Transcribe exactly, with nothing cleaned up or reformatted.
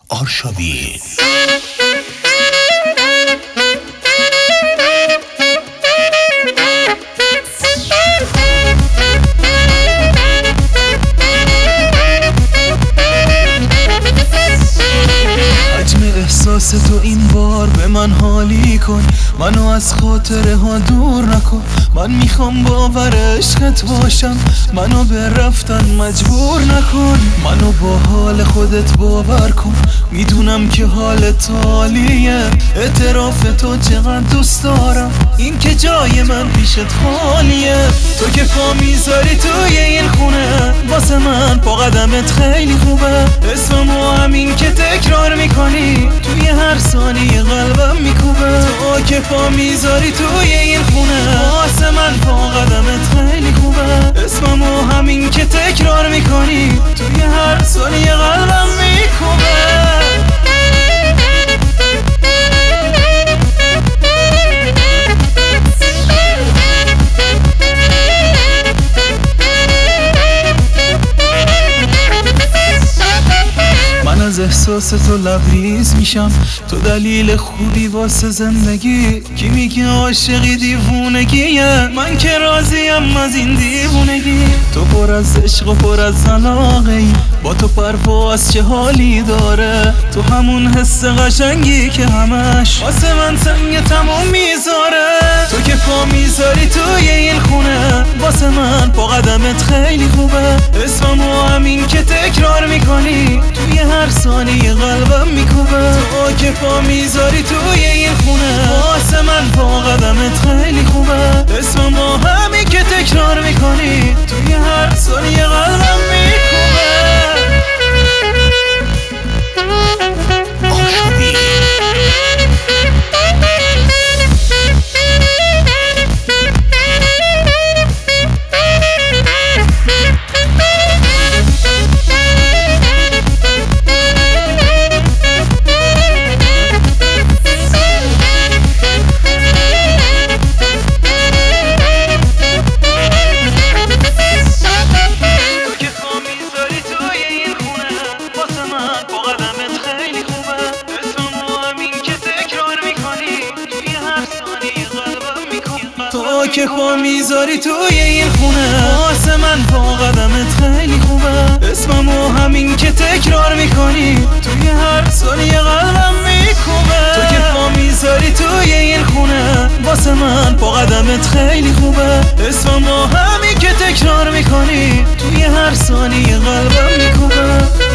آرشاوین. احساس تو این بار به من حالی کن، منو از خاطره ها دور نکن. من میخوام باور عشقت باشم، منو به رفتن مجبور نکن. منو با حال خودت باور کن، میدونم که حالت عالیه. اعتراف تو چقدر دوست دارم، این که جای من پیشت خالیه. تو که پا میذاری توی این خونه، واسه من پا قدمت خیلی خوبه. اسممو همین که تکرار میکنی، توی هر ثانیه قلبم میکوبه. تو که پا میذاری توی این خونه، واسه من پا قدمت خیلی خوبه. اسممو همین که تکرار میکنی، توی هر ثانیه قلبم میکوبه. من از احساس تو لبریز میشم، تو دلیل خوبی واسه زندگی. کی میگه عاشقی دیوونگیه، من که راضیم از این دیوونگی. تو پر از عشق و پر از علاقه‌ای، با تو پرواز چه حالی داره. تو همون حس قشنگی که همش واسه من سنگ تموم میذاره. تو که پا میذاری توی این خونه، واسه من پا قدمت خیلی خوبه. اسممو همین که تکرار میکنی، توی هر ثانیه قلبم میکوبه. تو که پا میذاری توی این خونه، واسه من پا قدمت خیلی خوبه. اسممو همین که تکرار میکنی، توی هر ثانیه قلبم میکوبه. تو که پا میذاری توی این خونه، واسه من پا قدمت خیلی خوبه. اسممو همین که تکرار میکنی، توی هر ثانیه قلبم میکوبه. تو که پا میذاری توی این خونه، واسه من پا قدمت خیلی خوبه. اسممو همین که تکرار میکنی، توی هر ثانیه قلبم میکوبه.